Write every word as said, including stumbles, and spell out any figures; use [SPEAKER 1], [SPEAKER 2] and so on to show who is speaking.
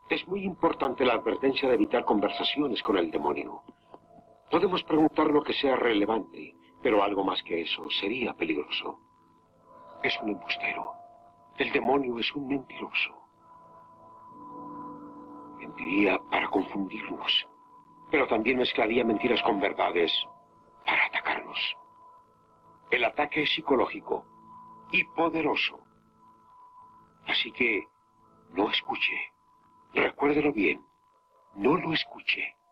[SPEAKER 1] Es muy importante la advertencia de evitar conversaciones con el demonio. Podemos preguntar lo que sea relevante, pero algo más que eso sería peligroso. Es un embustero. El demonio es un mentiroso. Mentiría para confundirnos, pero también mezclaría mentiras con verdades para atacarnos. El ataque es psicológico y poderoso. Así que no escuche. Recuérdelo bien. No lo escuche.